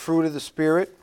fruit of the Spirit.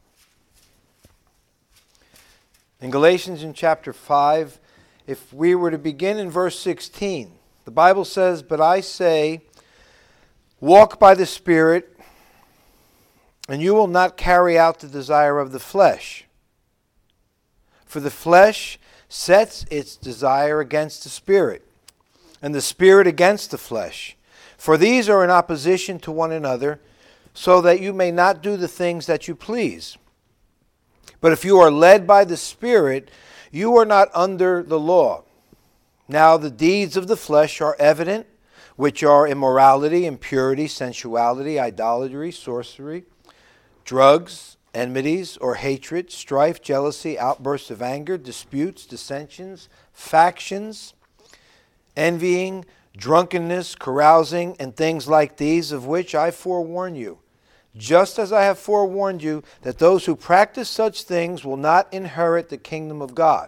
In Galatians in chapter 5, if we were to begin in verse 16, the Bible says, "But I say, walk by the Spirit, and you will not carry out the desire of the flesh. For the flesh sets its desire against the Spirit, and the Spirit against the flesh. For these are in opposition to one another, so that you may not do the things that you please. But if you are led by the Spirit, you are not under the law. Now the deeds of the flesh are evident, which are immorality, impurity, sensuality, idolatry, sorcery, drugs, enmities or hatred, strife, jealousy, outbursts of anger, disputes, dissensions, factions, envying, drunkenness, carousing, and things like these, of which I forewarn you, just as I have forewarned you, that those who practice such things will not inherit the kingdom of God.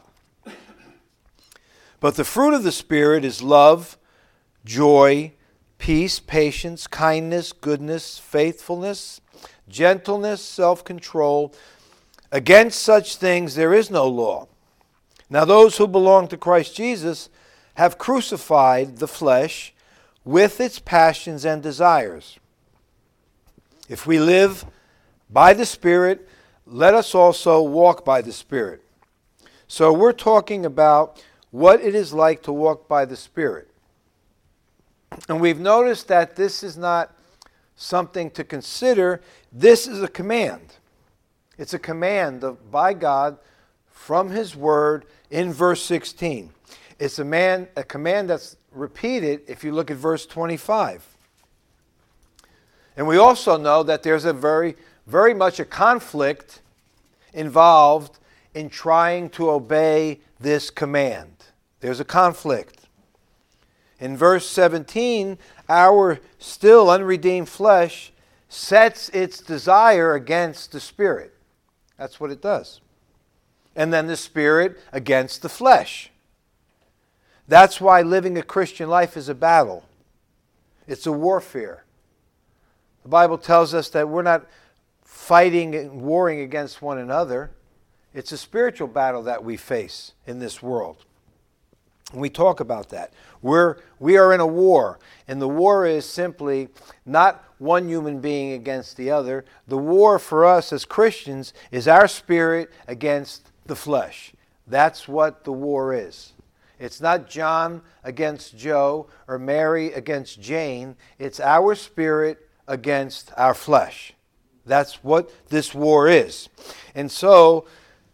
But the fruit of the Spirit is love, joy, peace, patience, kindness, goodness, faithfulness, gentleness, self-control. Against such things there is no law. Now those who belong to Christ Jesus have crucified the flesh with its passions and desires. If we live by the Spirit, let us also walk by the Spirit." So we're talking about what it is like to walk by the Spirit. And we've noticed that this is not something to consider. This is a command. It's a command by God from His Word in verse 16. It's a command that's repeated if you look at verse 25. And we also know that there's a very, very much a conflict involved in trying to obey this command. There's a conflict. In verse 17, our still unredeemed flesh sets its desire against the Spirit. That's what it does. And then the Spirit against the flesh. That's why living a Christian life is a battle. It's a warfare. The Bible tells us that we're not fighting and warring against one another. It's a spiritual battle that we face in this world. And we talk about that. We are in a war, and the war is simply not one human being against the other. The war for us as Christians is our spirit against the flesh. That's what the war is. It's not John against Joe or Mary against Jane. It's our spirit against our flesh. That's what this war is. And so,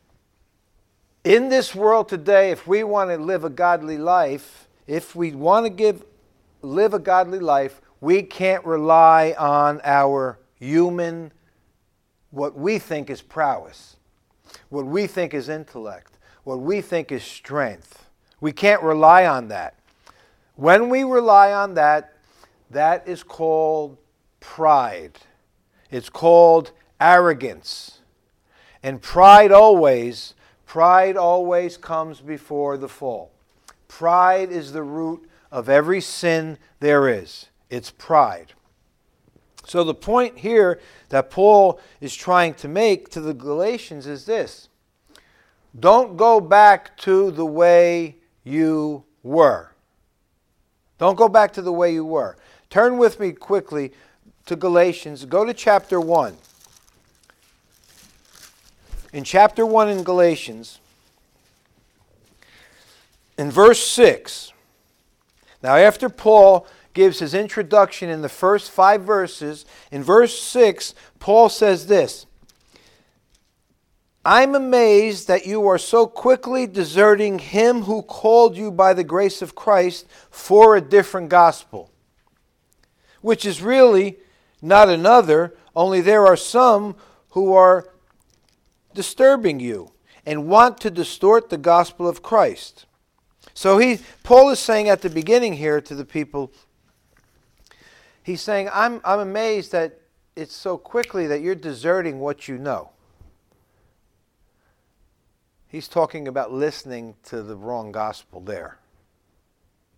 in this world today, if we want to live a godly life, live a godly life, we can't rely on our human, what we think is prowess, what we think is intellect, what we think is strength. We can't rely on that. When we rely on that, that is called pride. It's called arrogance. And pride always comes before the fall. Pride is the root of every sin there is. It's pride. So the point here that Paul is trying to make to the Galatians is this: don't go back to the way you were. Don't go back to the way you were. Turn with me quickly to Galatians. Go to chapter 1. In chapter 1 in Galatians, in verse 6, now after Paul gives his introduction in the first 5 verses, in verse 6, Paul says this: "I'm amazed that you are so quickly deserting him who called you by the grace of Christ for a different gospel, which is really not another, only there are some who are disturbing you and want to distort the gospel of Christ." So Paul is saying at the beginning here to the people, he's saying, I'm amazed that it's so quickly that you're deserting what you know. He's talking about listening to the wrong gospel there.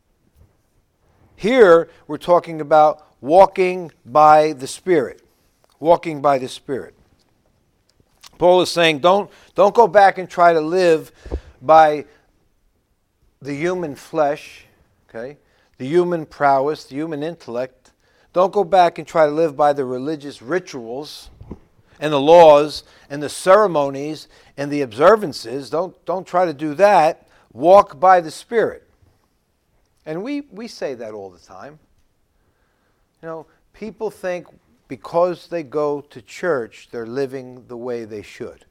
Here, we're talking about walking by the Spirit. walking by the Spirit. Paul is saying, don't go back and try to live by the human flesh, okay, the human prowess, the human intellect. Don't go back and try to live by the religious rituals and the laws and the ceremonies and the observances. Don't try to do that. Walk by the Spirit. And we say that all the time. You know, people think because they go to church, they're living the way they should.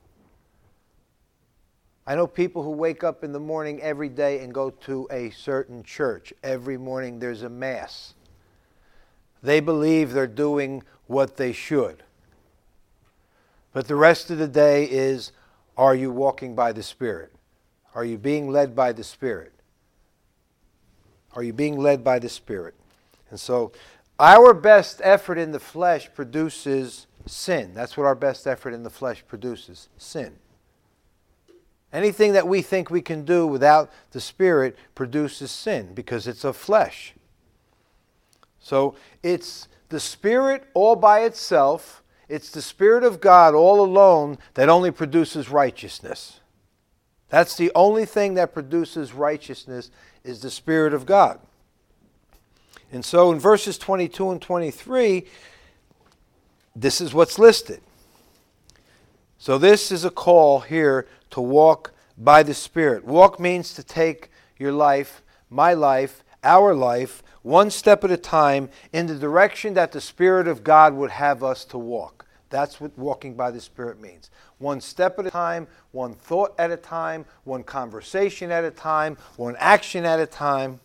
I know people who wake up in the morning every day and go to a certain church. Every morning there's a mass. They believe they're doing what they should. But the rest of the day is, are you walking by the Spirit? Are you being led by the Spirit? Are you being led by the Spirit? And so our best effort in the flesh produces sin. That's what our best effort in the flesh produces, sin. Anything that we think we can do without the Spirit produces sin because it's of flesh. So it's the Spirit all by itself. It's the Spirit of God all alone that only produces righteousness. That's the only thing that produces righteousness is the Spirit of God. And so in verses 22 and 23, this is what's listed. So this is a call here to walk by the Spirit. Walk means to take your life, my life, our life, one step at a time in the direction that the Spirit of God would have us to walk. That's what walking by the Spirit means. One step at a time, one thought at a time, one conversation at a time, one action at a time.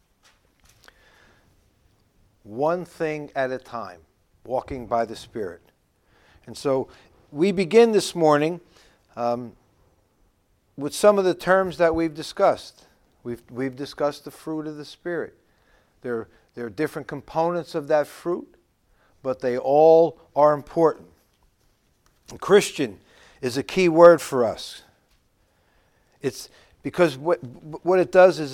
One thing at a time, walking by the Spirit. And so we begin this morning with some of the terms that we've discussed. We've discussed the fruit of the Spirit. There are different components of that fruit, but they all are important. Christian is a key word for us. It's because what it does is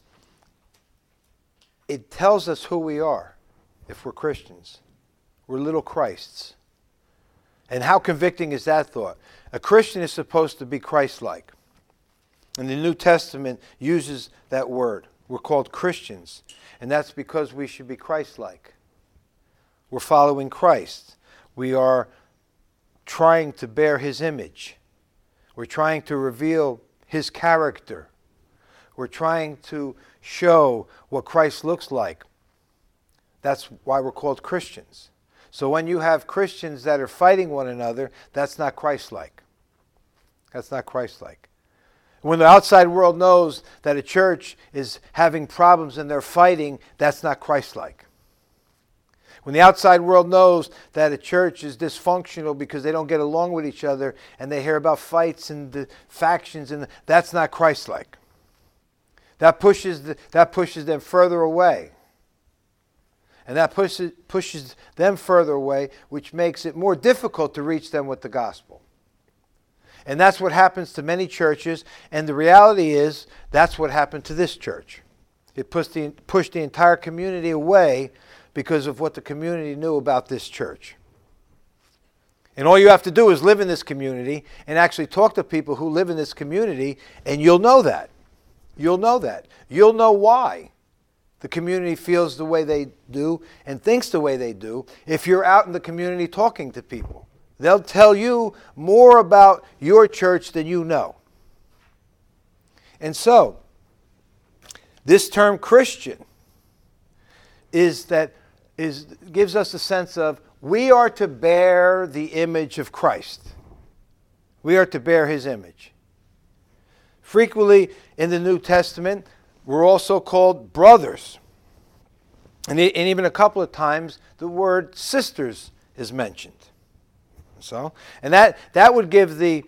it tells us who we are if we're Christians. We're little Christs. And how convicting is that thought? A Christian is supposed to be Christ-like. And the New Testament uses that word. We're called Christians. And that's because we should be Christ-like. We're following Christ. We are trying to bear His image. We're trying to reveal His character. We're trying to show what Christ looks like. That's why we're called Christians. So when you have Christians that are fighting one another, that's not Christ-like. That's not Christ-like. When the outside world knows that a church is having problems and they're fighting, that's not Christ-like. When the outside world knows that a church is dysfunctional because they don't get along with each other and they hear about fights and the factions, and that's not Christ-like. That pushes them further away. And that pushes them further away, which makes it more difficult to reach them with the gospel. And that's what happens to many churches, and the reality is that's what happened to this church. It pushed the entire community away because of what the community knew about this church. And all you have to do is live in this community and actually talk to people who live in this community, and you'll know that. You'll know that. You'll know why the community feels the way they do and thinks the way they do if you're out in the community talking to people. They'll tell you more about your church than you know. And so, this term Christian gives us a sense of we are to bear the image of Christ. We are to bear His image. Frequently in the New Testament, we're also called brothers. And even a couple of times, the word sisters is mentioned. And that would give the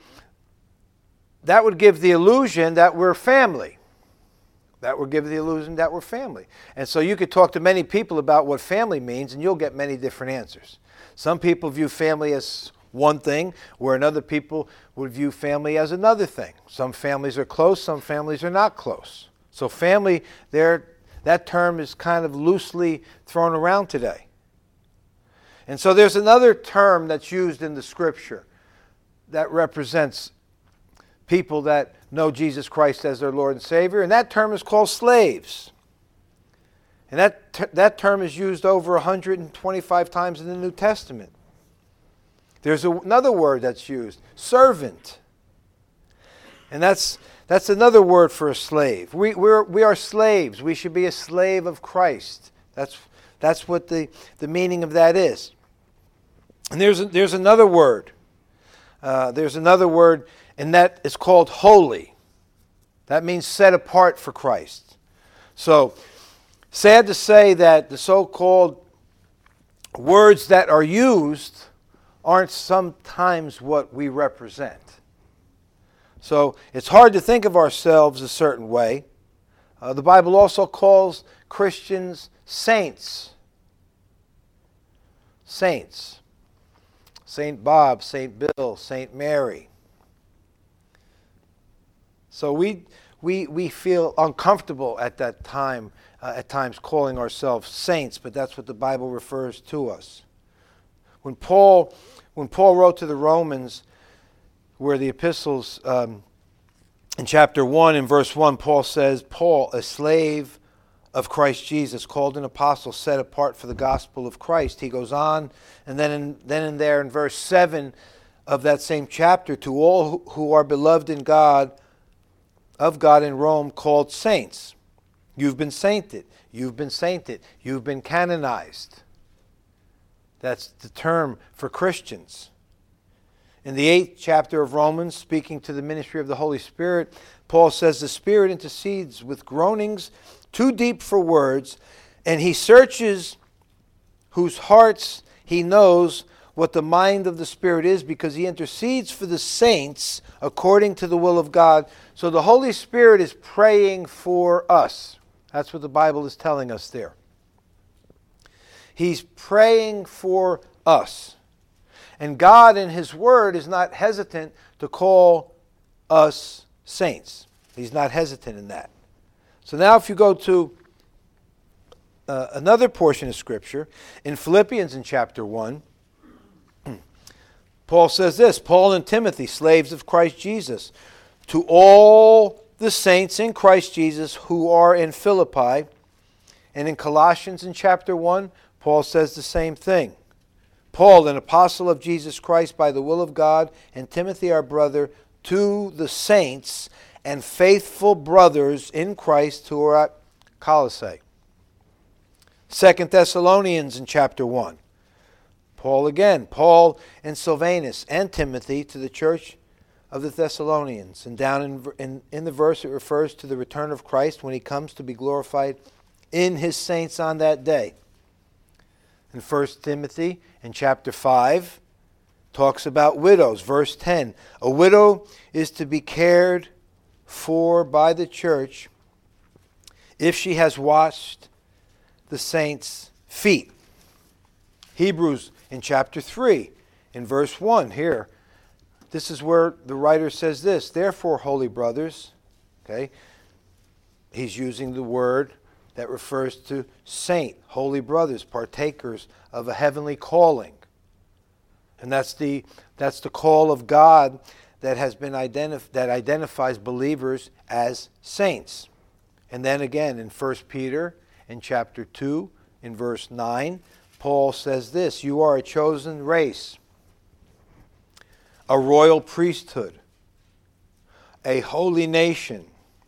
illusion that we're family. That would give the illusion that we're family. And so you could talk to many people about what family means, and you'll get many different answers. Some people view family as one thing, where another people would view family as another thing. Some families are close, some families are not close. So family, that term is kind of loosely thrown around today. And so there's another term that's used in the Scripture that represents people that know Jesus Christ as their Lord and Savior, and that term is called slaves. And that term is used over 125 times in the New Testament. There's another word that's used, servant. And that's another word for a slave. We are slaves. We should be a slave of Christ. That's what the meaning of that is. And there's another word. There's another word, and that is called holy. That means set apart for Christ. So, sad to say that the so-called words that are used aren't sometimes what we represent. So, it's hard to think of ourselves a certain way. The Bible also calls Christians saints. Saints. Saint Bob, Saint Bill, Saint Mary. So we feel uncomfortable at that time, at times calling ourselves saints, but that's what the Bible refers to us. When Paul wrote to the Romans, where the epistles, in chapter 1 and verse 1, Paul says, Paul, a slave of Christ Jesus, called an apostle, set apart for the gospel of Christ. He goes on, and then in verse 7 of that same chapter, to all who are beloved in God, of God in Rome, called saints. You've been sainted. You've been sainted. You've been canonized. That's the term for Christians. In the 8th chapter of Romans, speaking to the ministry of the Holy Spirit, Paul says the Spirit intercedes with groanings too deep for words, and he searches whose hearts he knows what the mind of the Spirit is, because he intercedes for the saints according to the will of God. So the Holy Spirit is praying for us. That's what the Bible is telling us there. He's praying for us. And God in His Word is not hesitant to call us saints. He's not hesitant in that. So now if you go to another portion of Scripture, in Philippians in chapter 1, Paul says this, Paul and Timothy, slaves of Christ Jesus, to all the saints in Christ Jesus who are in Philippi. And in Colossians in chapter 1, Paul says the same thing. Paul, an apostle of Jesus Christ by the will of God, and Timothy our brother, to the saints and faithful brothers in Christ who are at Colossae. 2 Thessalonians in chapter 1. Paul again, Paul and Silvanus and Timothy to the church of the Thessalonians. And down in the verse it refers to the return of Christ when He comes to be glorified in His saints on that day. In 1 Timothy in chapter 5 talks about widows. Verse 10, a widow is to be cared for by the church if she has washed the saints' feet. Hebrews in chapter 3, in verse 1 here, this is where the writer says this, therefore, holy brothers, okay, he's using the word that refers to saint, holy brothers, partakers of a heavenly calling. And that's the call of God that has been that identifies believers as saints. And then again in 1 Peter in chapter 2, in verse 9, Paul says this, you are a chosen race, a royal priesthood, a holy nation,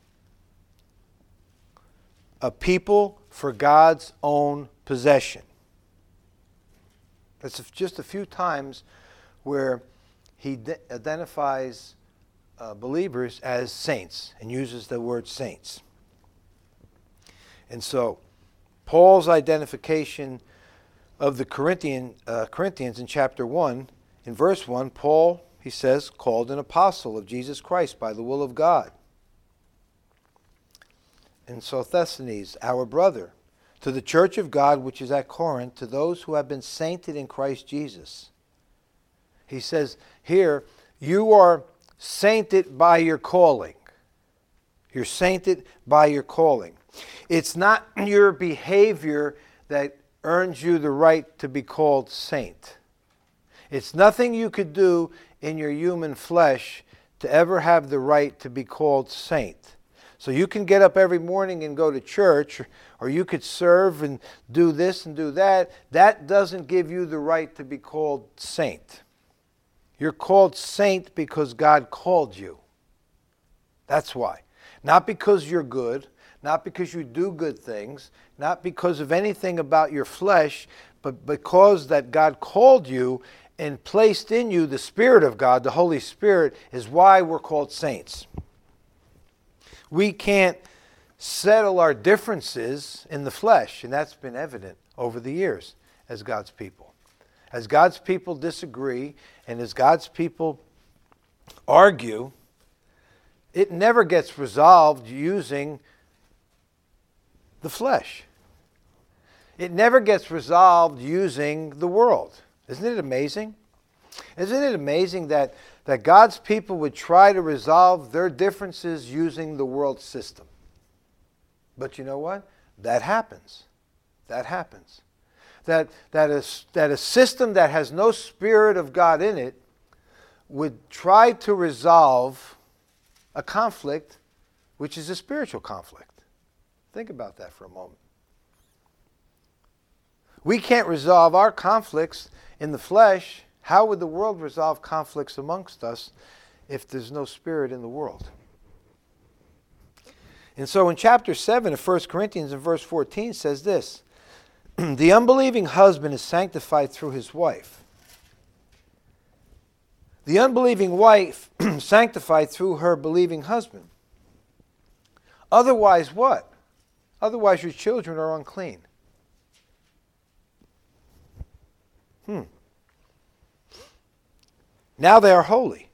a people for God's own possession. That's just a few times where he identifies believers as saints and uses the word saints. And so, Paul's identification of the Corinthians in chapter 1, in verse 1, Paul, he says, called an apostle of Jesus Christ by the will of God. And Sosthenes, our brother, to the church of God which is at Corinth, to those who have been sainted in Christ Jesus. He says here, you are sainted by your calling. You're sainted by your calling. It's not your behavior that earns you the right to be called saint. It's nothing you could do in your human flesh to ever have the right to be called saint. So you can get up every morning and go to church, or you could serve and do this and do that. That doesn't give you the right to be called saint. You're called saint because God called you. That's why. Not because you're good, not because you do good things, not because of anything about your flesh, but because that God called you and placed in you the Spirit of God, the Holy Spirit, is why we're called saints. We can't settle our differences in the flesh, and that's been evident over the years as God's people. As God's people disagree, and as God's people argue, it never gets resolved using the flesh. It never gets resolved using the world. Isn't it amazing? Isn't it amazing that God's people would try to resolve their differences using the world system? But you know what? That happens. That happens. That a system that has no Spirit of God in it would try to resolve a conflict which is a spiritual conflict. Think about that for a moment. We can't resolve our conflicts in the flesh. How would the world resolve conflicts amongst us if there's no Spirit in the world? And so in chapter 7 of 1 Corinthians in verse 14 says this, the unbelieving husband is sanctified through his wife. The unbelieving wife sanctified through her believing husband. Otherwise what? Otherwise your children are unclean. Now they are holy.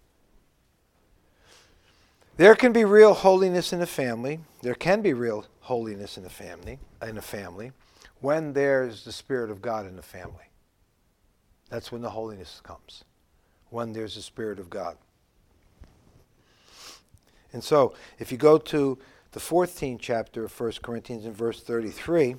There can be real holiness in a family. There can be real holiness in a family when there's the Spirit of God in the family. That's when the holiness comes. When there's the Spirit of God. And so, if you go to the 14th chapter of 1 Corinthians in verse 33,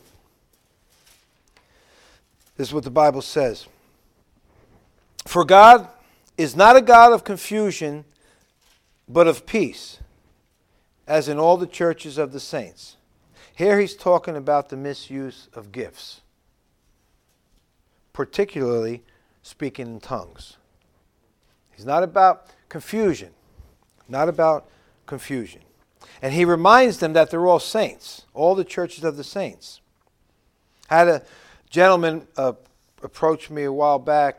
this is what the Bible says. For God is not a God of confusion, but of peace, as in all the churches of the saints. Here he's talking about the misuse of gifts, particularly speaking in tongues. He's not about confusion, not about confusion. And he reminds them that they're all saints, all the churches of the saints. I had a gentleman approach me a while back.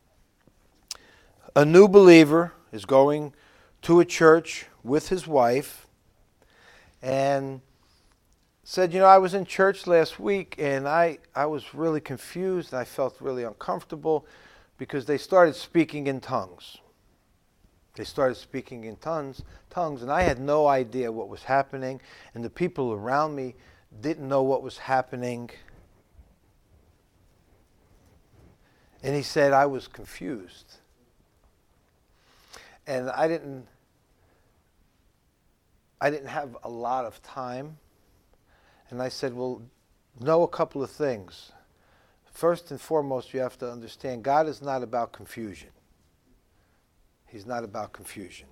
A new believer is going to a church with his wife and said, I was in church last week and I was really confused and I felt really uncomfortable because they started speaking in tongues. They started speaking in tongues and I had no idea what was happening, and the people around me didn't know what was happening. And he said, I was confused. And I didn't have a lot of time. And I said, well, know a couple of things. First and foremost, you have to understand God is not about confusion. He's not about confusion.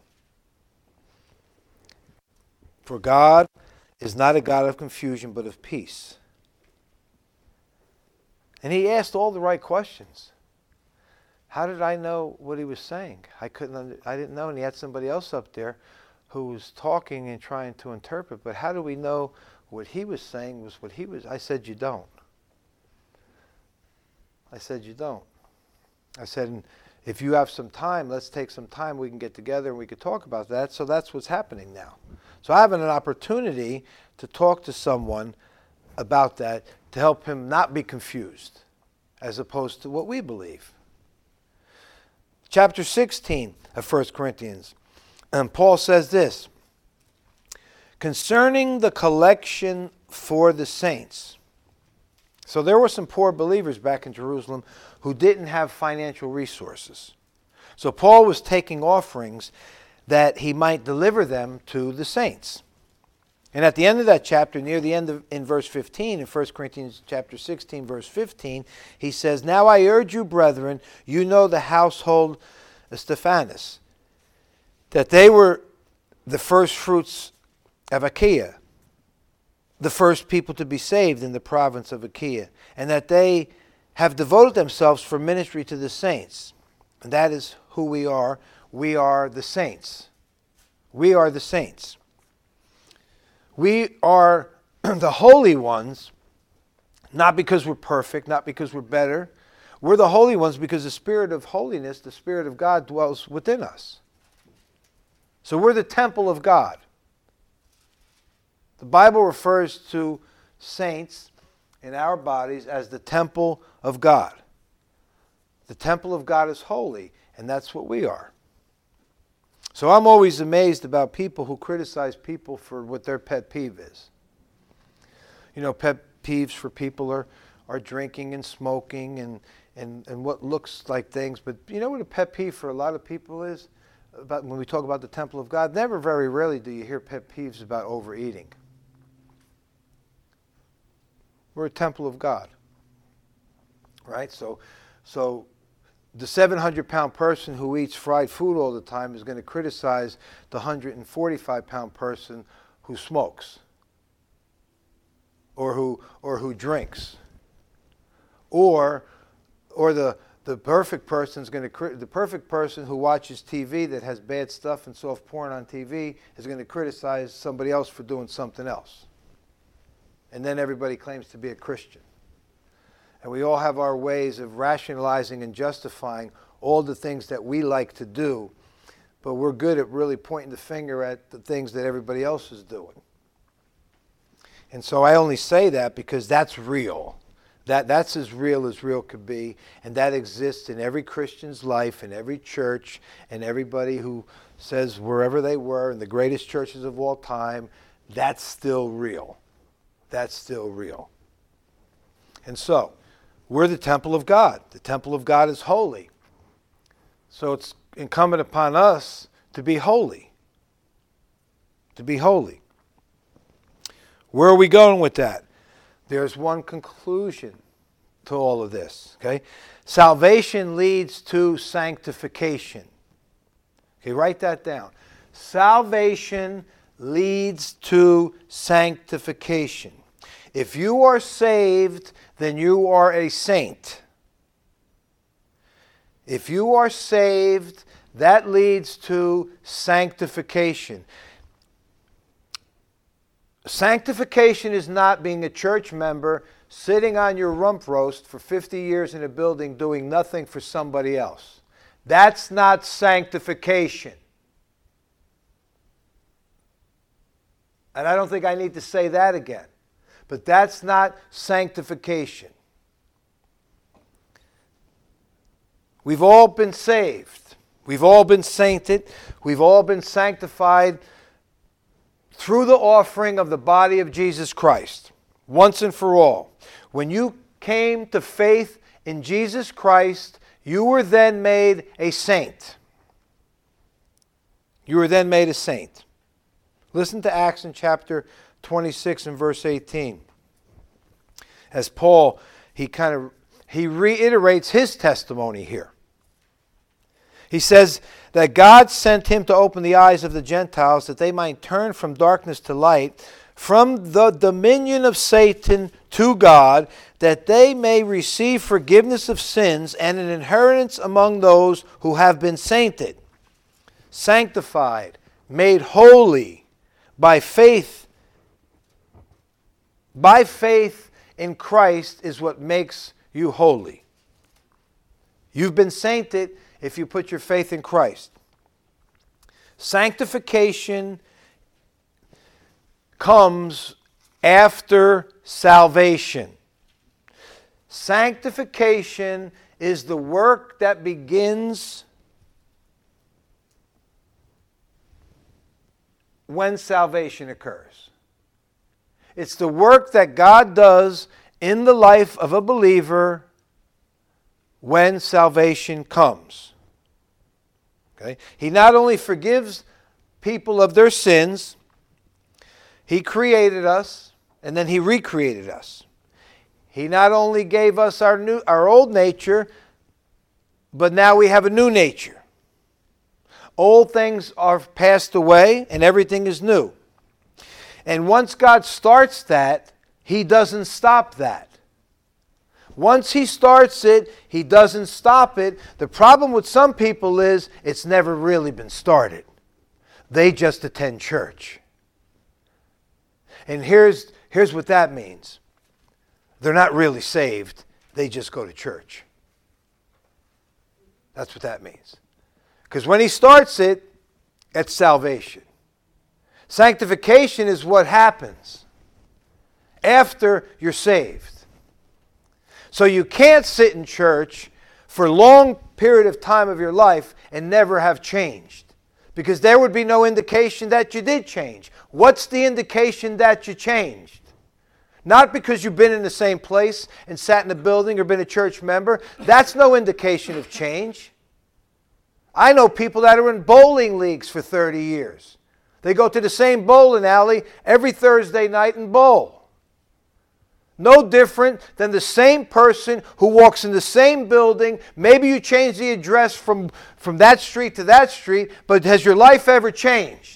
For God is not a God of confusion, but of peace. And he asked all the right questions. How did I know what he was saying? I didn't know, and he had somebody else up there who was talking and trying to interpret. But how do we know what he was saying was what he was? I said, you don't. I said, you don't. I said, if you have some time, let's take some time. We can get together and we can talk about that. So that's what's happening now. So I have an opportunity to talk to someone about that to help him not be confused, as opposed to what we believe. Chapter 16 of 1 Corinthians. And Paul says this, concerning the collection for the saints. So there were some poor believers back in Jerusalem who didn't have financial resources. So Paul was taking offerings that he might deliver them to the saints. And at the end of that chapter, near the end of, in verse 15, in 1 Corinthians chapter 16, verse 15, he says, "Now I urge you, brethren, you know the household of Stephanas, that they were the first fruits of Achaia, the first people to be saved in the province of Achaia, and that they have devoted themselves for ministry to the saints." And that is who we are. We are the saints. We are the saints. We are the holy ones, not because we're perfect, not because we're better. We're the holy ones because the Spirit of holiness, the Spirit of God, dwells within us. So we're the temple of God. The Bible refers to saints in our bodies as the temple of God. The temple of God is holy, and that's what we are. So I'm always amazed about people who criticize people for what their pet peeve is. You know, pet peeves for people are drinking and smoking and what looks like things. But you know what a pet peeve for a lot of people is? About when we talk about the temple of God, never very rarely do you hear pet peeves about overeating. We're a temple of God. Right? So the 700-pound person who eats fried food all the time is going to criticize the 145-pound person who smokes or who drinks. Or the perfect person is going to the perfect person who watches TV that has bad stuff and soft porn on TV is going to criticize somebody else for doing something else. And then everybody claims to be a Christian. And we all have our ways of rationalizing and justifying all the things that we like to do, but we're good at really pointing the finger at the things that everybody else is doing. And so I only say that because that's real. That's as real could be, and that exists in every Christian's life, in every church, and everybody who says wherever they were, in the greatest churches of all time, that's still real. That's still real. And so, we're the temple of God. The temple of God is holy. So it's incumbent upon us to be holy. To be holy. Where are we going with that? There's one conclusion to all of this. Okay? Salvation leads to sanctification. Okay, write that down. Salvation leads to sanctification. If you are saved, then you are a saint. If you are saved, that leads to sanctification. Sanctification is not being a church member sitting on your rump roast for 50 years in a building doing nothing for somebody else. That's not sanctification. And I don't think I need to say that again. But that's not sanctification. We've all been saved. We've all been sainted. We've all been sanctified through the offering of the body of Jesus Christ, once and for all. When you came to faith in Jesus Christ, you were then made a saint. You were then made a saint. Listen to Acts in chapter 26 and verse 18. As Paul, he reiterates his testimony here. He says that God sent him to open the eyes of the Gentiles that they might turn from darkness to light, from the dominion of Satan to God, that they may receive forgiveness of sins and an inheritance among those who have been sainted, sanctified, made holy by faith. By faith in Christ is what makes you holy. You've been sainted if you put your faith in Christ. Sanctification comes after salvation. Sanctification is the work that begins when salvation occurs. It's the work that God does in the life of a believer when salvation comes. Okay? He not only forgives people of their sins, He created us, and then He recreated us. He not only gave us our old nature, but now we have a new nature. Old things are passed away, and everything is new. And once God starts that, He doesn't stop that. Once He starts it, He doesn't stop it. The problem with some people is it's never really been started. They just attend church. And here's what that means. They're not really saved. They just go to church. That's what that means. Because when He starts it, it's salvation. Sanctification is what happens after you're saved. So you can't sit in church for a long period of time of your life and never have changed. Because there would be no indication that you did change. What's the indication that you changed? Not because you've been in the same place and sat in a building or been a church member. That's no indication of change. I know people that are in bowling leagues for 30 years. They go to the same bowling alley every Thursday night and bowl. No different than the same person who walks in the same building. Maybe you change the address from that street to that street, but has your life ever changed?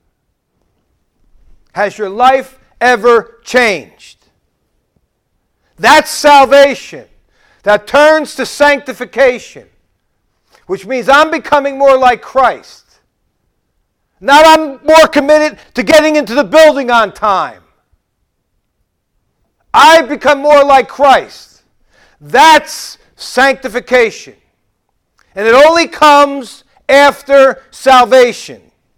Has your life ever changed? That's salvation. That turns to sanctification, which means I'm becoming more like Christ. Not I'm more committed to getting into the building on time. I become more like Christ. That's sanctification. And it only comes after salvation.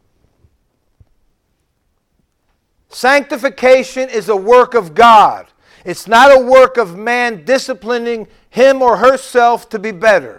Sanctification is a work of God. It's not a work of man disciplining him or herself to be better.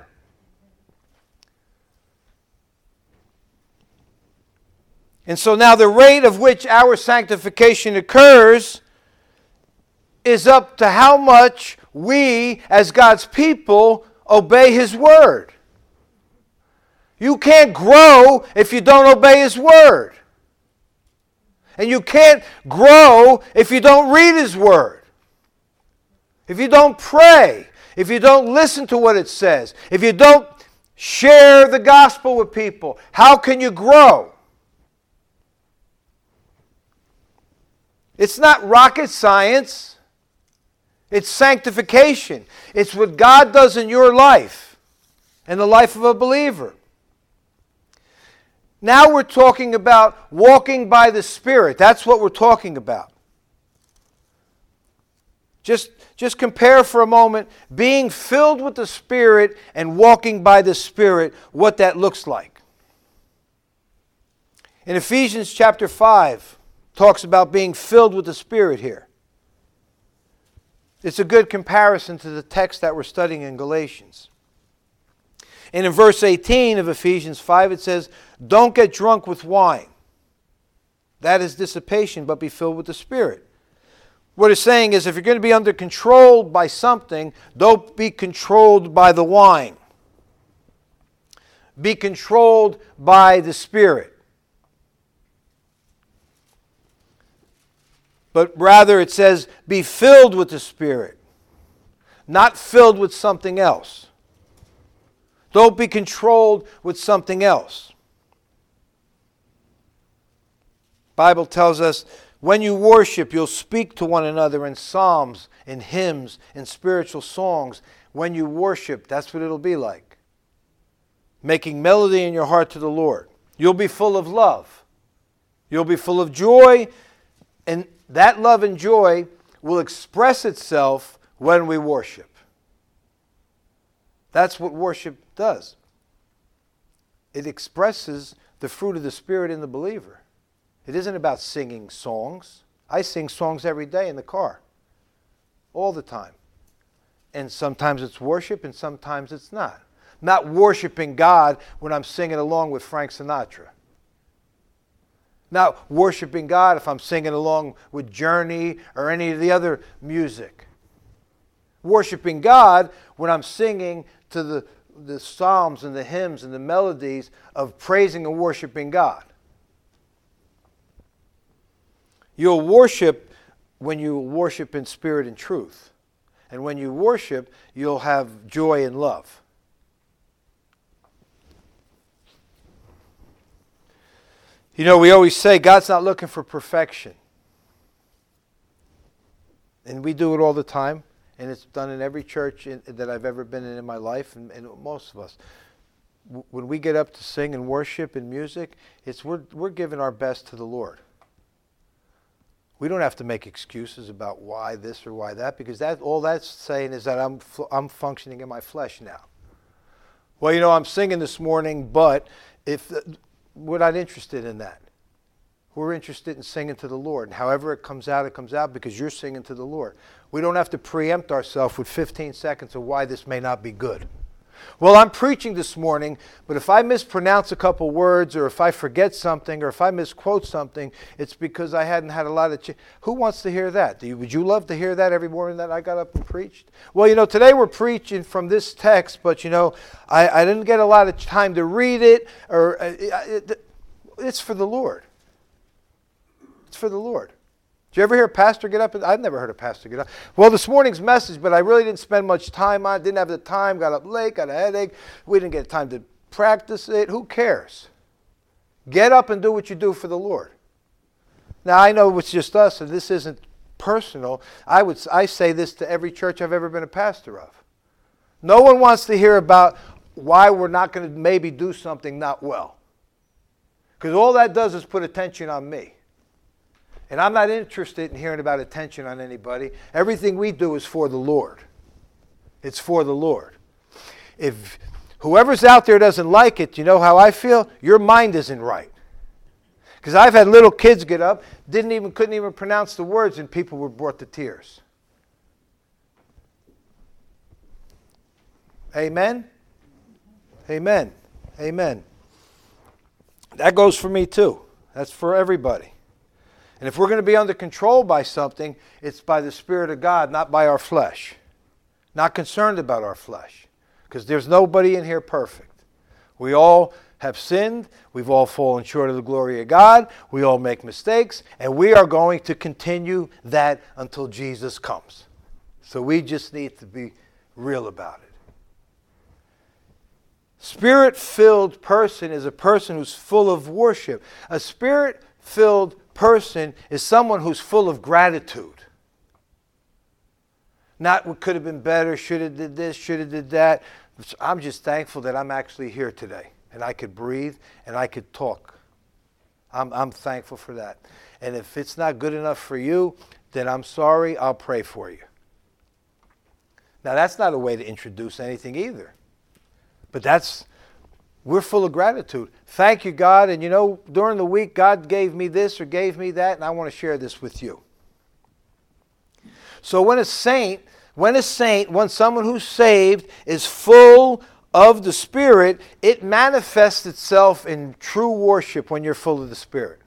And so now the rate of which our sanctification occurs is up to how much we, as God's people, obey His Word. You can't grow if you don't obey His Word. And you can't grow if you don't read His Word. If you don't pray. If you don't listen to what it says. If you don't share the gospel with people. How can you grow? It's not rocket science. It's sanctification. It's what God does in your life and the life of a believer. Now we're talking about walking by the Spirit. That's what we're talking about. Just compare for a moment being filled with the Spirit and walking by the Spirit, what that looks like. In Ephesians chapter 5, talks about being filled with the Spirit here. It's a good comparison to the text that we're studying in Galatians. And in verse 18 of Ephesians 5, it says, "Don't get drunk with wine. That is dissipation, but be filled with the Spirit." What it's saying is if you're going to be under control by something, don't be controlled by the wine. Be controlled by the Spirit. But rather it says, be filled with the Spirit, not filled with something else. Don't be controlled with something else. The Bible tells us, when you worship, you'll speak to one another in psalms, in hymns, in spiritual songs. When you worship, that's what it'll be like. Making melody in your heart to the Lord. You'll be full of love. You'll be full of joy, and that love and joy will express itself when we worship. That's what worship does. It expresses the fruit of the Spirit in the believer. It isn't about singing songs. I sing songs every day in the car. All the time. And sometimes it's worship and sometimes it's not. I'm not worshiping God when I'm singing along with Frank Sinatra. Not worshiping God if I'm singing along with Journey or any of the other music. Worshiping God when I'm singing to the psalms and the hymns and the melodies of praising and worshiping God. You'll worship when you worship in spirit and truth. And when you worship, you'll have joy and love. You know, we always say God's not looking for perfection. And we do it all the time. And it's done in every church that I've ever been in my life, and most of us. When we get up to sing and worship and music, we're giving our best to the Lord. We don't have to make excuses about why this or why that, because all that's saying is that I'm functioning in my flesh now. Well, you know, I'm singing this morning, but we're not interested in that. We're interested in singing to the Lord. And however it comes out because you're singing to the Lord. We don't have to preempt ourselves with 15 seconds of why this may not be good. Well, I'm preaching this morning, but if I mispronounce a couple words, or if I forget something, or if I misquote something, it's because I hadn't had a lot of... Who wants to hear that? Would you love to hear that every morning that I got up and preached? Well, you know, today we're preaching from this text, but, you know, I didn't get a lot of time to read it, or it's for the Lord. It's for the Lord. Did you ever hear a pastor get up? I've never heard a pastor get up. Well, this morning's message, but I really didn't spend much time on it. Didn't have the time. Got up late. Got a headache. We didn't get time to practice it. Who cares? Get up and do what you do for the Lord. Now, I know it's just us, and this isn't personal. I say this to every church I've ever been a pastor of. No one wants to hear about why we're not going to maybe do something not well. Because all that does is put attention on me. And I'm not interested in hearing about attention on anybody. Everything we do is for the Lord. It's for the Lord. If whoever's out there doesn't like it, you know how I feel? Your mind isn't right. Because I've had little kids get up, couldn't even pronounce the words, and people were brought to tears. Amen? Amen. Amen. That goes for me too. That's for everybody. And if we're going to be under control by something, it's by the Spirit of God, not by our flesh. Not concerned about our flesh. Because there's nobody in here perfect. We all have sinned. We've all fallen short of the glory of God. We all make mistakes. And we are going to continue that until Jesus comes. So we just need to be real about it. Spirit-filled person is a person who's full of worship. A Spirit-filled person is someone who's full of gratitude. Not what could have been better, should have did this, should have did that. I'm just thankful that I'm actually here today. And I could breathe and I could talk. I'm thankful for that. And if it's not good enough for you, then I'm sorry, I'll pray for you. Now that's not a way to introduce anything either. But we're full of gratitude. Thank you, God. And you know, during the week, God gave me this or gave me that, and I want to share this with you. So when someone who's saved is full of the Spirit, it manifests itself in true worship when you're full of the Spirit.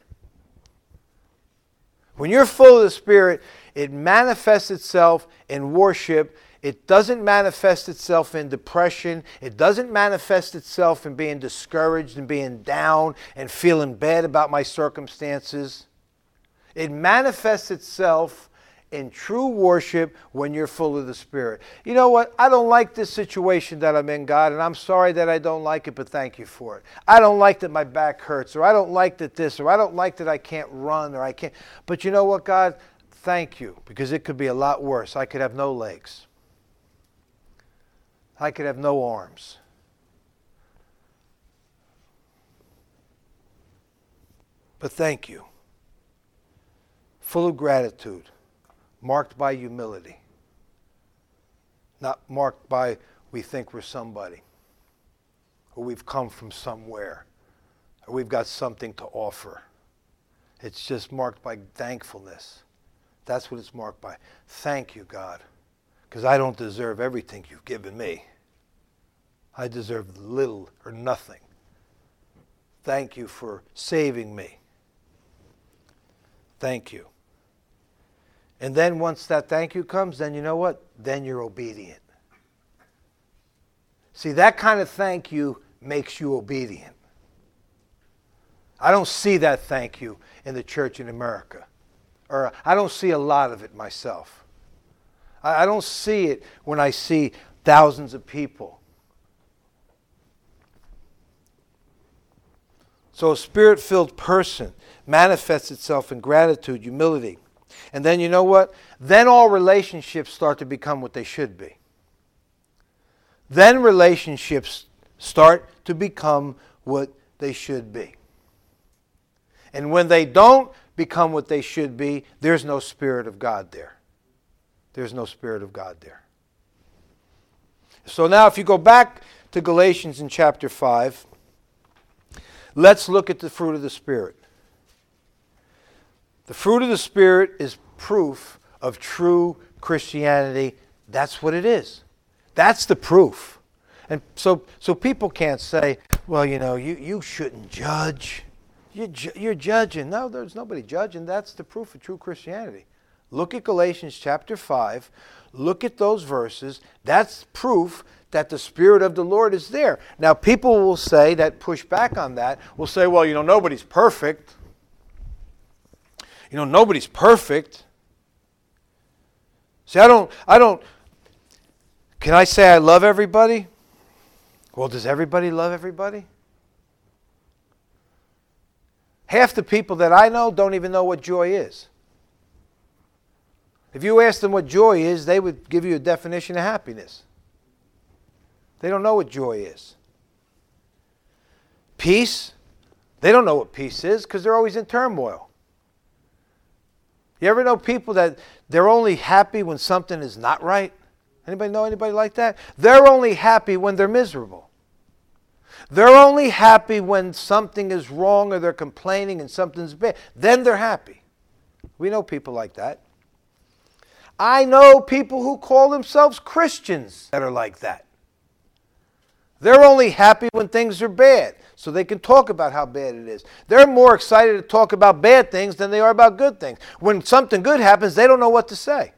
When you're full of the Spirit, it manifests itself in worship. It doesn't manifest itself in depression. It doesn't manifest itself in being discouraged and being down and feeling bad about my circumstances. It manifests itself in true worship when you're full of the Spirit. You know what? I don't like this situation that I'm in, God, and I'm sorry that I don't like it, but thank you for it. I don't like that my back hurts, or I don't like that this, or I don't like that I can't run, or I can't. But you know what, God? Thank you, because it could be a lot worse. I could have no legs. I could have no arms. But thank you. Full of gratitude, marked by humility. Not marked by we think we're somebody, or we've come from somewhere, or we've got something to offer. It's just marked by thankfulness. That's what it's marked by. Thank you, God, because I don't deserve everything you've given me. I deserve little or nothing. Thank you for saving me. Thank you. And then once that thank you comes, then you know what? Then you're obedient. See, that kind of thank you makes you obedient. I don't see that thank you in the church in America or I don't see a lot of it myself. I don't see it when I see thousands of people. So a Spirit-filled person manifests itself in gratitude, humility. And then you know what? Then all relationships start to become what they should be. Then relationships start to become what they should be. And when they don't become what they should be, there's no Spirit of God there. There's no Spirit of God there. So now if you go back to Galatians in chapter 5, let's look at the fruit of the Spirit. The fruit of the Spirit is proof of true Christianity. That's what it is. That's the proof. And so people can't say, well, you shouldn't judge. You're judging. No, there's nobody judging. That's the proof of true Christianity. Look at Galatians chapter 5. Look at those verses. That's proof that the Spirit of the Lord is there. Now, people will say that, push back on that, will say, well, nobody's perfect. Nobody's perfect. See, I don't, can I say I love everybody? Well, does everybody love everybody? Half the people that I know don't even know what joy is. If you ask them what joy is, they would give you a definition of happiness. They don't know what joy is. Peace, they don't know what peace is because they're always in turmoil. You ever know people that they're only happy when something is not right? Anybody know anybody like that? They're only happy when they're miserable. They're only happy when something is wrong or they're complaining and something's bad. Then they're happy. We know people like that. I know people who call themselves Christians that are like that. They're only happy when things are bad, so they can talk about how bad it is. They're more excited to talk about bad things than they are about good things. When something good happens, they don't know what to say.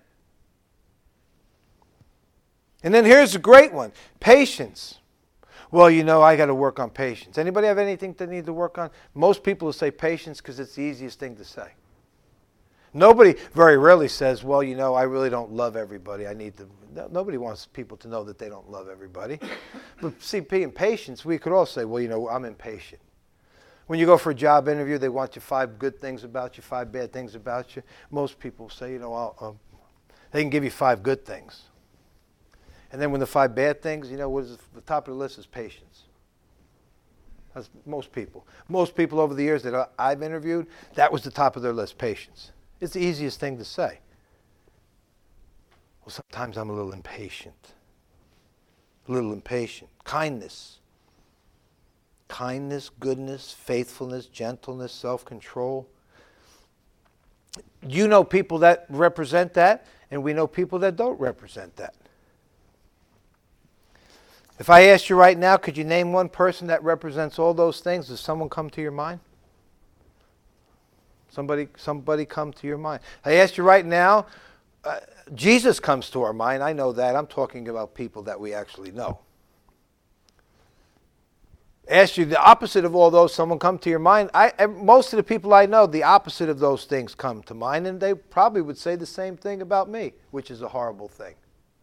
And then here's a great one, patience. Well, I got to work on patience. Anybody have anything they need to work on? Most people will say patience because it's the easiest thing to say. Nobody very rarely says, well, I really don't love everybody. Nobody wants people to know that they don't love everybody. But see, being patient, we could all say, well, I'm impatient. When you go for a job interview, they want you 5 good things about you, 5 bad things about you. Most people say, they can give you 5 good things. And then when the 5 bad things, what is the top of the list is patience. That's most people. Most people over the years that I've interviewed, that was the top of their list, patience. It's the easiest thing to say. Well, sometimes I'm a little impatient. Kindness. Kindness, goodness, faithfulness, gentleness, self-control. You know people that represent that, and we know people that don't represent that. If I asked you right now, could you name one person that represents all those things? Does someone come to your mind? Somebody come to your mind. I asked you right now, Jesus comes to our mind. I know that. I'm talking about people that we actually know. Asked you the opposite of all those, someone come to your mind. Most of the people I know, the opposite of those things come to mind, and they probably would say the same thing about me, which is a horrible thing.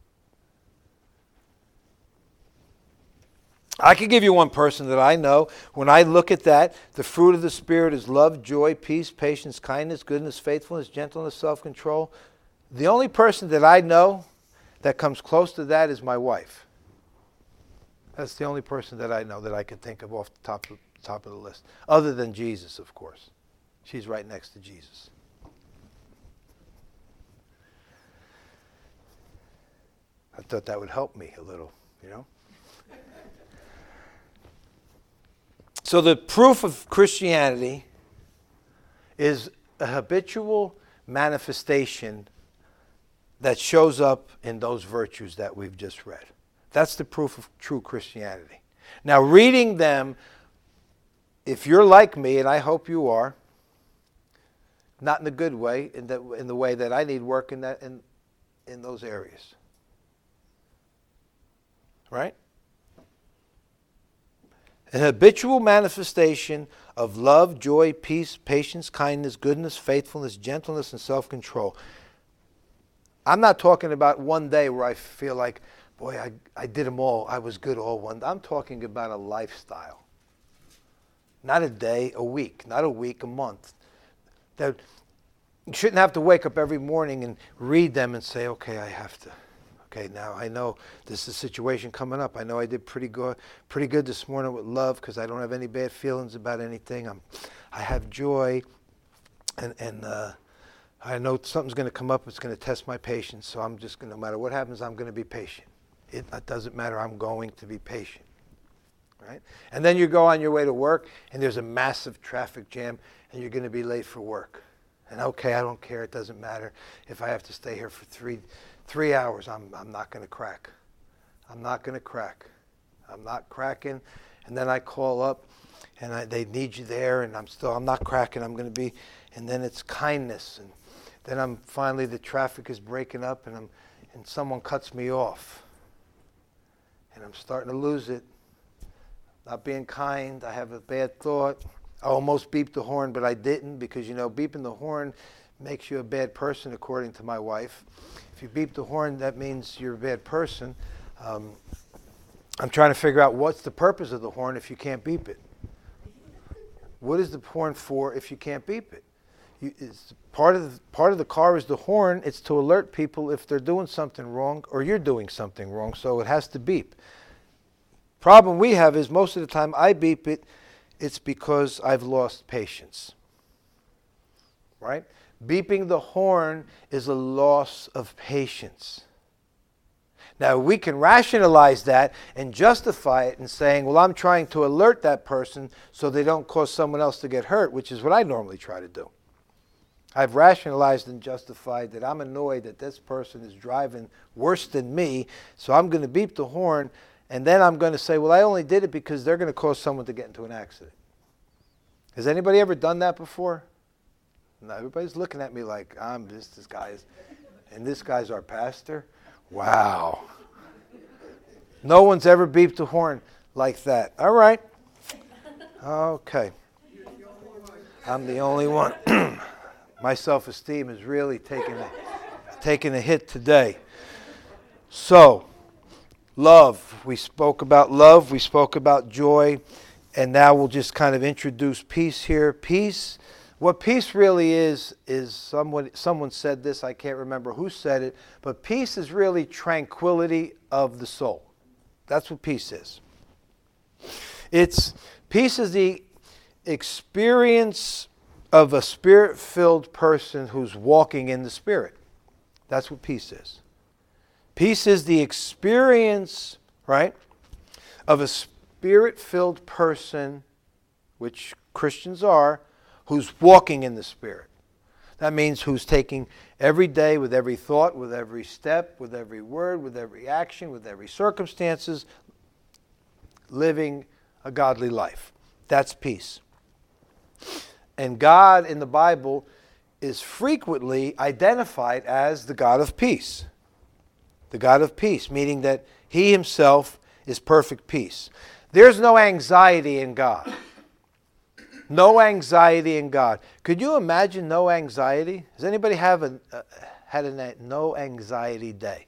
I could give you one person that I know. When I look at that, the fruit of the Spirit is love, joy, peace, patience, kindness, goodness, faithfulness, gentleness, self-control. The only person that I know that comes close to that is my wife. That's the only person that I know that I can think of off the top of the list. Other than Jesus, of course. She's right next to Jesus. I thought that would help me a little, So the proof of Christianity is a habitual manifestation that shows up in those virtues that we've just read. That's the proof of true Christianity. Now, reading them, if you're like me, and I hope you are, not in a good way, in the way that I need work in those areas. Right? An habitual manifestation of love, joy, peace, patience, kindness, goodness, faithfulness, gentleness, and self-control. I'm not talking about one day where I feel like, boy, I did them all. I was good all one day. I'm talking about a lifestyle. Not a day, a week. Not a week, a month. That you shouldn't have to wake up every morning and read them and say, okay, I have to. Okay, now I know this is a situation coming up. I know I did pretty good this morning with love because I don't have any bad feelings about anything. I have joy, and I know something's going to come up. It's going to test my patience. So I'm just going to, no matter what happens, I'm going to be patient. It doesn't matter. I'm going to be patient, right? And then you go on your way to work, and there's a massive traffic jam, and you're going to be late for work. And okay, I don't care. It doesn't matter if I have to stay here for three hours. I'm not going to crack. I'm not going to crack. I'm not cracking. And then I call up, and they need you there, and I'm not cracking. I'm going to be, and then it's kindness, and then finally the traffic is breaking up, and someone cuts me off, and I'm starting to lose it. Not being kind. I have a bad thought. I almost beeped the horn, but I didn't because, beeping the horn makes you a bad person, according to my wife. If you beep the horn, that means you're a bad person. I'm trying to figure out what's the purpose of the horn if you can't beep it. What is the horn for if you can't beep it? It's part of the car is the horn. It's to alert people if they're doing something wrong or you're doing something wrong, so it has to beep. Problem we have is most of the time I beep it, it's because I've lost patience, right? Beeping the horn is a loss of patience. Now, we can rationalize that and justify it in saying, well, I'm trying to alert that person so they don't cause someone else to get hurt, which is what I normally try to do. I've rationalized and justified that I'm annoyed that this person is driving worse than me, so I'm going to beep the horn, and then I'm going to say, well, I only did it because they're going to cause someone to get into an accident. Has anybody ever done that before? No, everybody's looking at me like this guy's our pastor. Wow. No one's ever beeped the horn like that. All right. Okay. I'm the only one. My self-esteem is really taking a hit today. So, love. We spoke about love. We spoke about joy. And now we'll just kind of introduce peace here. Peace. What peace really is someone said this, I can't remember who said it, but peace is really tranquility of the soul. That's what peace is. Peace is the experience of a spirit-filled person who's walking in the Spirit. That's what peace is. Peace is the experience, right, of a spirit-filled person, which Christians are, who's walking in the Spirit. That means who's taking every day with every thought, with every step, with every word, with every action, with every circumstances, living a godly life. That's peace. And God in the Bible is frequently identified as the God of peace. The God of peace, meaning that He Himself is perfect peace. There's no anxiety in God. No anxiety in God. Could you imagine no anxiety? Does anybody had a no anxiety day?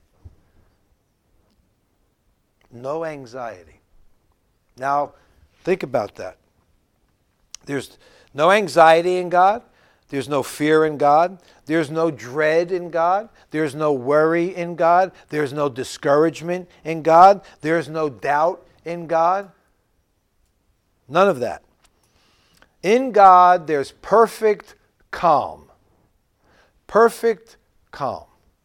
No anxiety. Now, think about that. There's no anxiety in God. There's no fear in God. There's no dread in God. There's no worry in God. There's no discouragement in God. There's no doubt in God. None of that. In God, there's perfect calm. Perfect calm.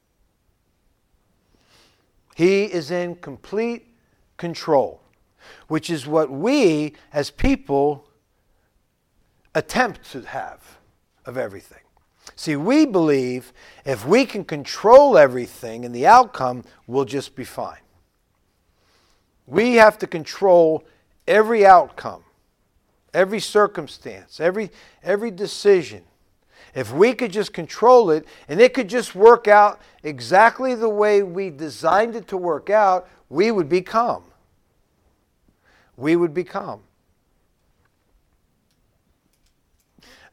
He is in complete control, which is what we as people attempt to have of everything. See, we believe if we can control everything and the outcome, we'll just be fine. We have to control every outcome, every circumstance, every decision. If we could just control it and it could just work out exactly the way we designed it to work out, we would be calm. We would be calm.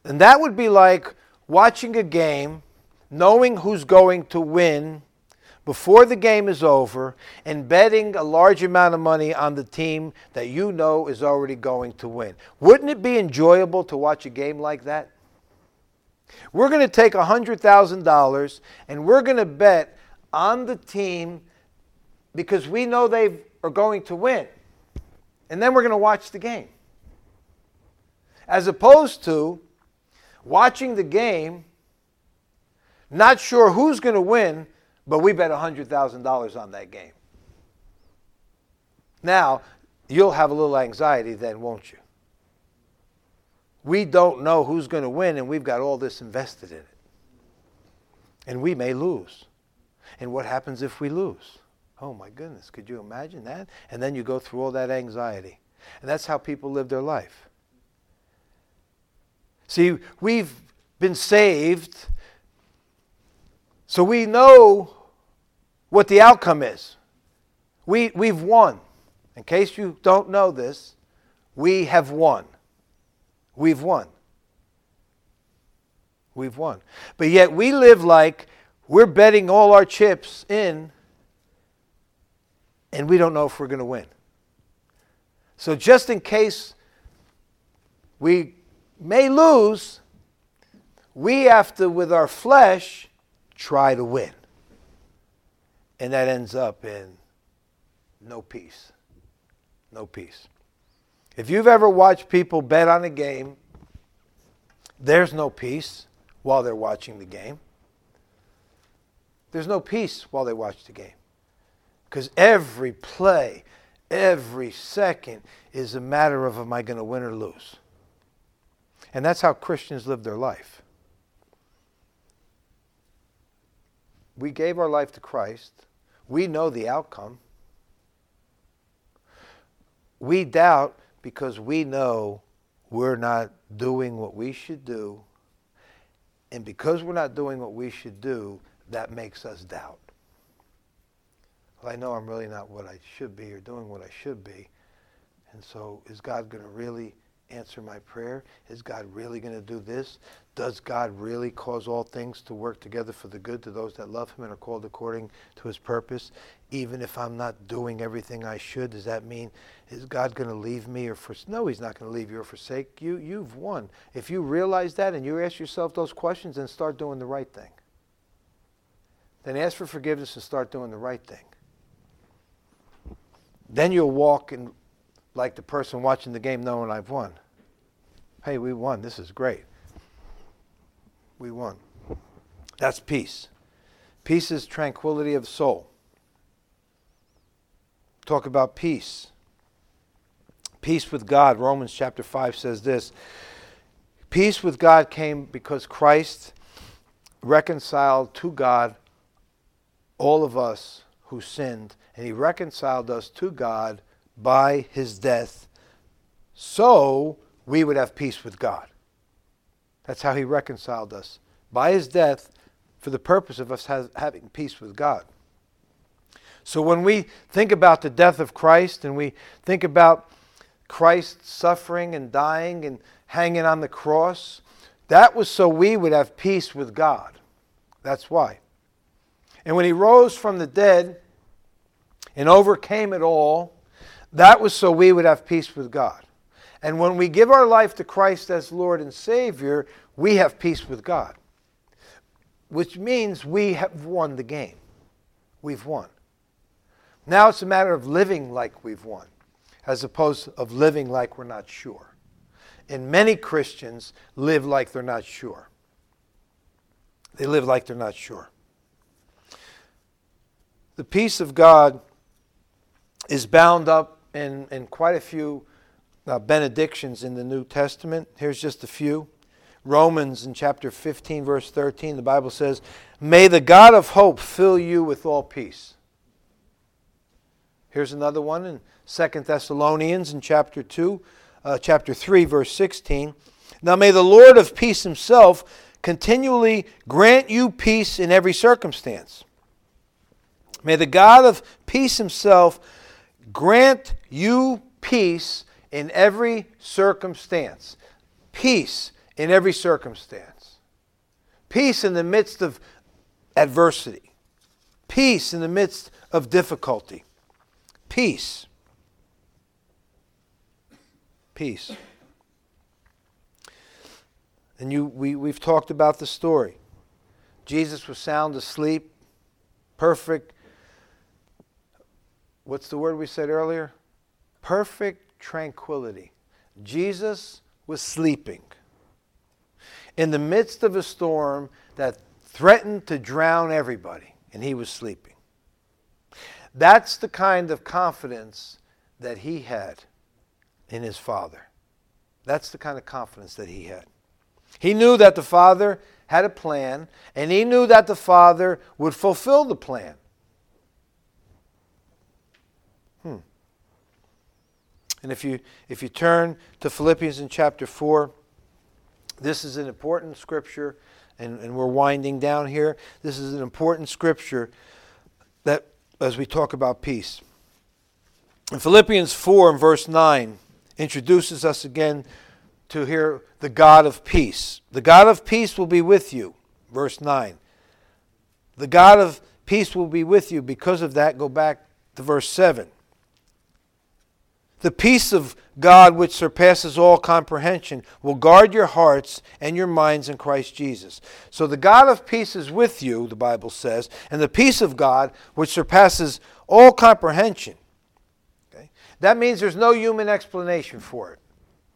And that would be like watching a game, knowing who's going to win before the game is over, and betting a large amount of money on the team that you know is already going to win. Wouldn't it be enjoyable to watch a game like that? We're going to take $100,000 and we're going to bet on the team because we know they are going to win. And then we're going to watch the game. As opposed to watching the game, not sure who's going to win, but we bet $100,000 on that game. Now, you'll have a little anxiety then, won't you? We don't know who's going to win, and we've got all this invested in it. And we may lose. And what happens if we lose? Oh my goodness, could you imagine that? And then you go through all that anxiety. And that's how people live their life. See, we've been saved, so we know what the outcome is. We've won. In case you don't know this, we have won. We've won. We've won. But yet we live like we're betting all our chips in, and we don't know if we're going to win. So just in case we may lose, we have to, with our flesh, try to win. And that ends up in no peace. No peace. If you've ever watched people bet on a game, there's no peace while they're watching the game. There's no peace while they watch the game. Because every play, every second is a matter of, am I going to win or lose? And that's how Christians live their life. We gave our life to Christ. We know the outcome. We doubt because we know we're not doing what we should do. And because we're not doing what we should do, that makes us doubt. Well, I know I'm really not what I should be or doing what I should be. And so is God going to really answer my prayer? Is God really going to do this? Does God really cause all things to work together for the good to those that love him and are called according to his purpose? Even if I'm not doing everything I should, does that mean, is God going to leave me or forsake? No, he's not going to leave you or forsake you. You've won. If you realize that and you ask yourself those questions, then start doing the right thing. Then ask for forgiveness and start doing the right thing. Then you'll walk in like the person watching the game knowing I've won. Hey, we won. This is great. We won. That's peace. Peace is tranquility of soul. Talk about peace. Peace with God. Romans chapter 5 says this. Peace with God came because Christ reconciled to God all of us who sinned, and he reconciled us to God by his death so we would have peace with God. That's how he reconciled us. By his death for the purpose of us having peace with God. So when we think about the death of Christ and we think about Christ suffering and dying and hanging on the cross, that was so we would have peace with God. That's why. And when he rose from the dead and overcame it all, that was so we would have peace with God. And when we give our life to Christ as Lord and Savior, we have peace with God. Which means we have won the game. We've won. Now it's a matter of living like we've won, as opposed to of living like we're not sure. And many Christians live like they're not sure. They live like they're not sure. The peace of God is bound up in quite a few benedictions in the New Testament. Here's just a few. Romans in chapter 15, verse 13, the Bible says, "May the God of hope fill you with all peace." Here's another one in 2 Thessalonians in chapter 3, verse 16. "Now may the Lord of peace himself continually grant you peace in every circumstance." May the God of peace himself grant you peace in every circumstance. Peace in every circumstance. Peace in the midst of adversity. Peace in the midst of difficulty. Peace. Peace. And we've talked about the story. Jesus was sound asleep, perfect. What's the word we said earlier? Perfect tranquility. Jesus was sleeping in the midst of a storm that threatened to drown everybody, and he was sleeping. That's the kind of confidence that he had in his Father. That's the kind of confidence that he had. He knew that the Father had a plan, and he knew that the Father would fulfill the plan. And if you turn to Philippians in chapter 4, this is an important scripture, and we're winding down here. This is an important scripture that, as we talk about peace. In Philippians 4 and verse 9 introduces us again to hear the God of peace. The God of peace will be with you. Verse 9. The God of peace will be with you. Because of that, go back to verse 7. The peace of God, which surpasses all comprehension, will guard your hearts and your minds in Christ Jesus. So the God of peace is with you, the Bible says, and the peace of God, which surpasses all comprehension. Okay? That means there's no human explanation for it.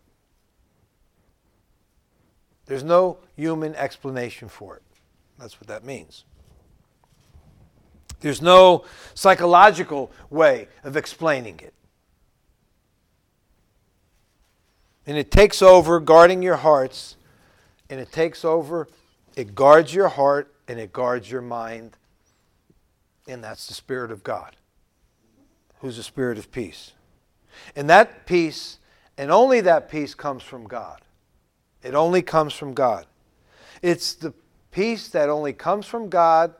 There's no human explanation for it. That's what that means. There's no psychological way of explaining it. And it takes over guarding your hearts, and it guards your heart, and it guards your mind, and that's the Spirit of God, who's the Spirit of peace. And that peace, and only that peace, comes from God. It only comes from God. It's the peace that only comes from God.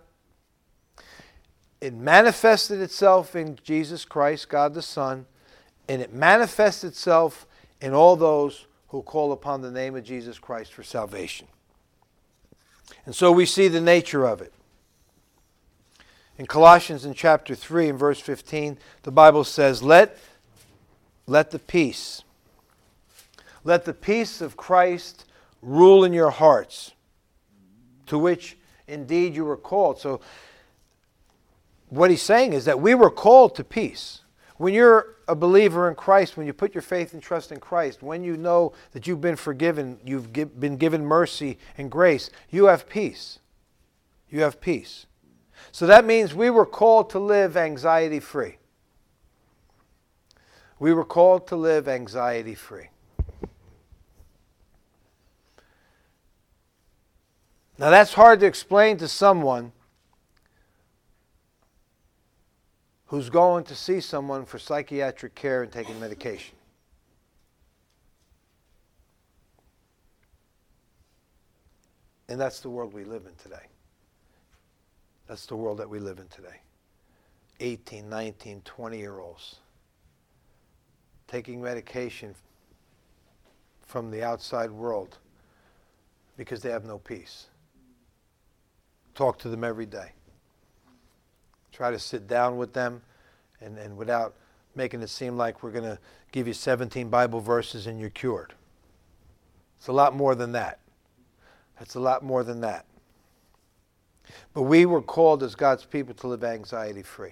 It manifested itself in Jesus Christ, God the Son, and it manifests itself in all those who call upon the name of Jesus Christ for salvation. And so we see the nature of it. In Colossians in chapter 3 and verse 15, the Bible says, Let the peace of Christ rule in your hearts, to which indeed you were called. So what he's saying is that we were called to peace. When you're a believer in Christ, when you put your faith and trust in Christ, when you know that you've been forgiven, you've been given mercy and grace, you have peace. You have peace. So that means we were called to live anxiety-free. We were called to live anxiety-free. Now that's hard to explain to someone who's going to see someone for psychiatric care and taking medication. And that's the world we live in today. That's the world that we live in today. 18, 19, 20-year-olds taking medication from the outside world because they have no peace. Talk to them every day. Try to sit down with them and without making it seem like we're going to give you 17 Bible verses and you're cured. It's a lot more than that. It's a lot more than that. But we were called as God's people to live anxiety-free.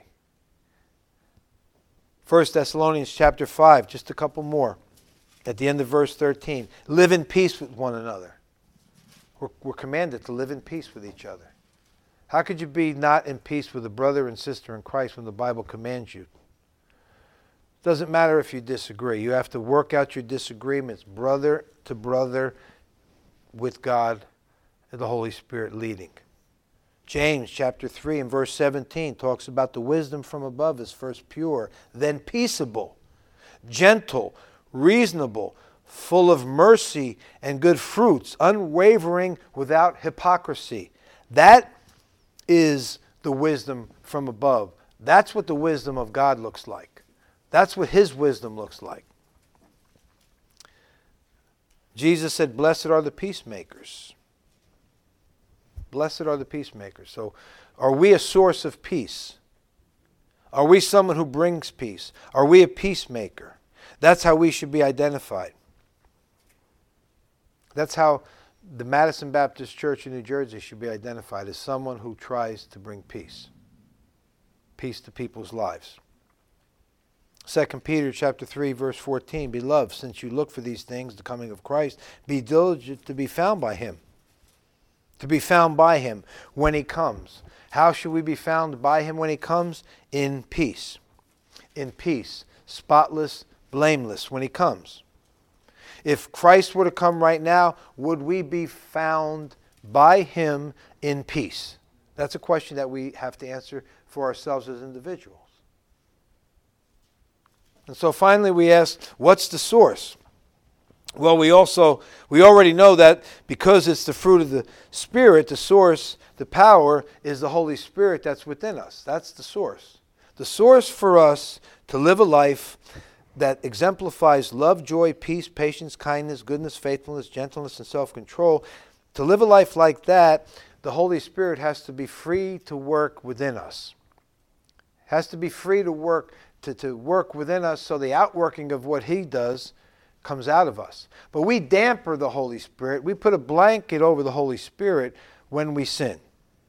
1 Thessalonians chapter 5, just a couple more. At the end of verse 13. Live in peace with one another. We're commanded to live in peace with each other. How could you be not in peace with a brother and sister in Christ when the Bible commands you? It doesn't matter if you disagree. You have to work out your disagreements brother to brother with God and the Holy Spirit leading. James chapter 3 and verse 17 talks about the wisdom from above is first pure, then peaceable, gentle, reasonable, full of mercy and good fruits, unwavering, without hypocrisy. That is the wisdom from above. That's what the wisdom of God looks like. That's what His wisdom looks like. Jesus said, blessed are the peacemakers. Blessed are the peacemakers. So are we a source of peace? Are we someone who brings peace? Are we a peacemaker? That's how we should be identified. That's how the Madison Baptist Church in New Jersey should be identified, as someone who tries to bring peace. Peace to people's lives. 2 Peter chapter 3, verse 14, Beloved, since you look for these things, the coming of Christ, be diligent to be found by him. To be found by him when he comes. How should we be found by him when he comes? In peace. In peace. Spotless, blameless when he comes. If Christ were to come right now, would we be found by him in peace? That's a question that we have to answer for ourselves as individuals. And so finally we ask, what's the source? Well, we already know that because it's the fruit of the Spirit, the source, the power is the Holy Spirit that's within us. That's the source. The source for us to live a life that exemplifies love, joy, peace, patience, kindness, goodness, faithfulness, gentleness, and self-control. To live a life like that, the Holy Spirit has to be free to work within us. Has to be free to work within us, so the outworking of what he does comes out of us. But we damper the Holy Spirit. We put a blanket over the Holy Spirit when we sin.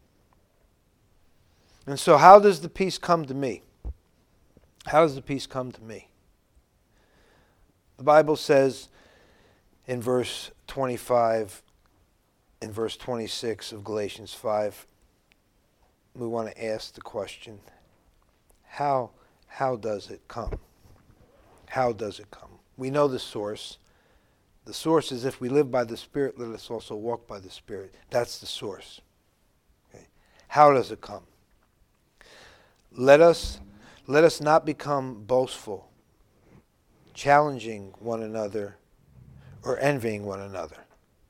And so how does the peace come to me? How does the peace come to me? The Bible says in verse 25 and verse 26 of Galatians 5, we want to ask the question, how does it come? How does it come? We know the source. The source is, if we live by the Spirit, let us also walk by the Spirit. That's the source. Okay. How does it come? Let us not become boastful, challenging one another, or envying one another.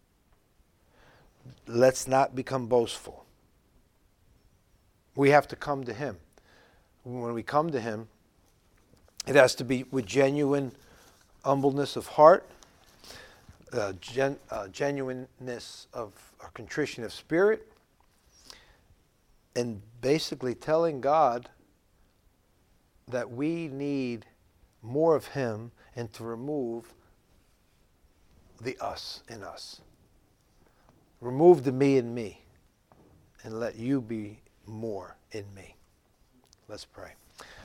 Let's not become boastful. We have to come to him. When we come to him, it has to be with genuine humbleness of heart, genuineness of a contrition of spirit, and basically telling God that we need more of him and to remove the us in us. Remove the me in me and let you be more in me. Let's pray.